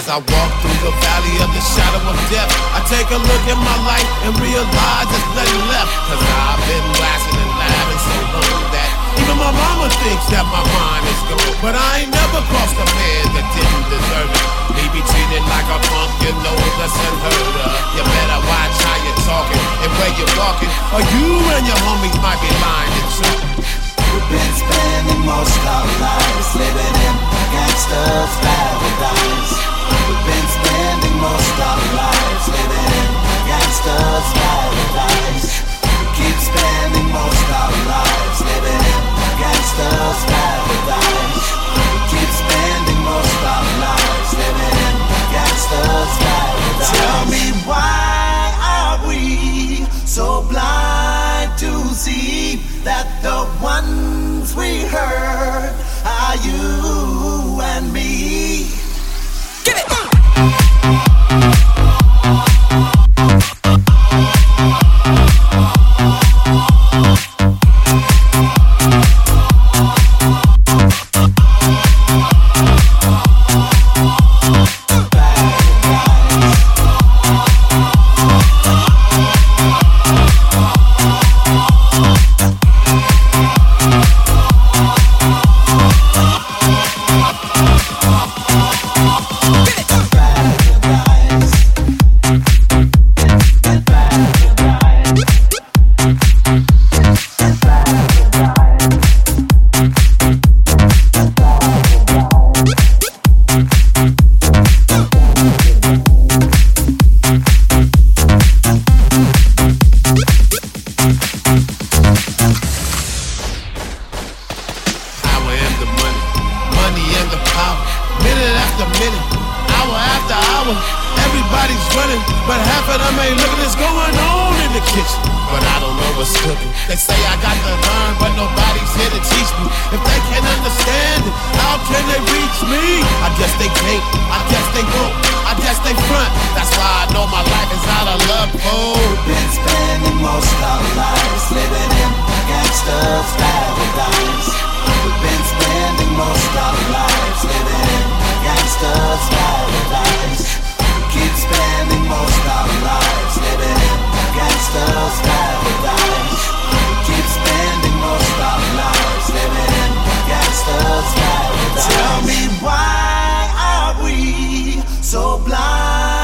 As I walk through the valley of the shadow of death, I take a look at my life and realize there's nothing left. Cause I've been blasting and laughing so long that even my mama thinks that my mind is gone. But I ain't never crossed a man that didn't deserve it. Me be treated like a punk, you know that's unheard of. You better watch how you're talking and where you're walking, or you and your homies might be lying to truth. We've been spending most our lives living in a gangster's paradise. We've been spending most our lives living in a gangster's paradise. We keep spending most our lives living in a gangster's paradise. We keep spending most our lives living in a gangster's paradise. Tell me, why are we so blind to see that the ones we heard are you and me? Get it!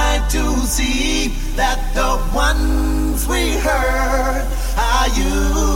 That the ones we heard are you